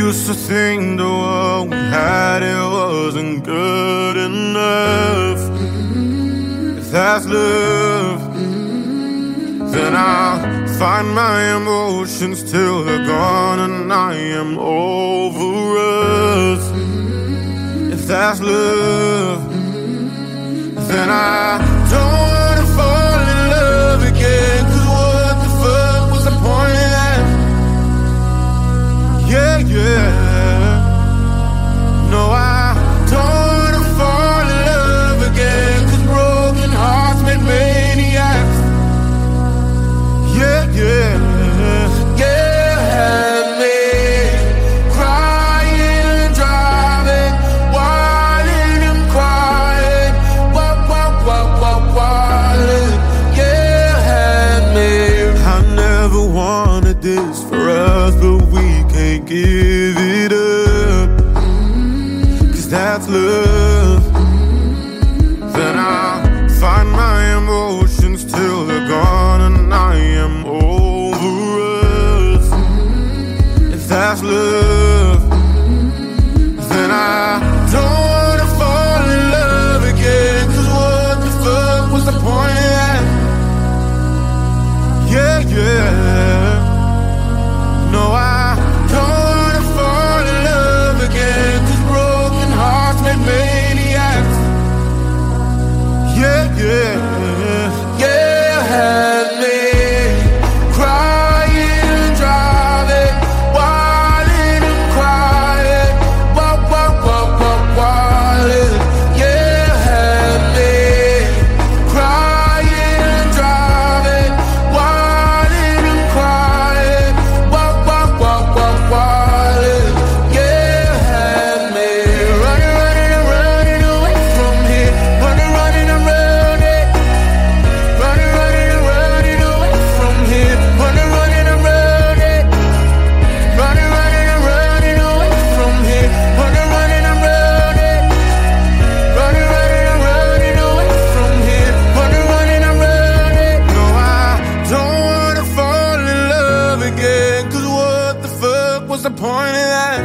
used to think the world we had, it wasn't good enough. If that's love, then I'll find my emotions till they're gone and I am over us. If that's love, then I don't wanna fall in love again, 'cause what the fuck was the point of that? Yeah, yeah. No, I don't wanna fall in love again, 'cause broken hearts make maniacs. Yeah, yeah. Yeah, had me crying and driving, whining and crying, wilding. Yeah, had me. I never wanted this for us, but we can't give it up, 'cause that's love. Then I'll find my emotions till they're gone and I am over us. If that's love, then I don't wanna fall in love again, 'cause what the fuck was the point of that? Yeah, yeah. No, I don't wanna fall in love again, 'cause broken hearts make maniacs. Yeah, yeah. Yeah, had me crying and driving, whining and crying, wilding. Yeah, had me crying and driving, whining and crying, wilding. Yeah, had me running away from here, running around it, running away from here, running around it, running away from here, running around it, running away from here, running around it. No, I don't wanna fall in love again, 'cause what the fuck was the point of that?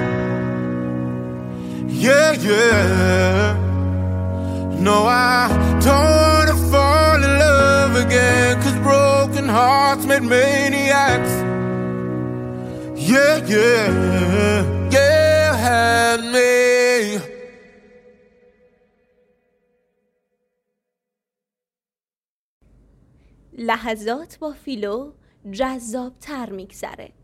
Yeah, yeah. No, I don't wanna fall in love again, 'cause broken hearts made maniacs. Yeah, yeah. Yeah, had me. لحظات با فیلو جذاب‌تر می‌گذره.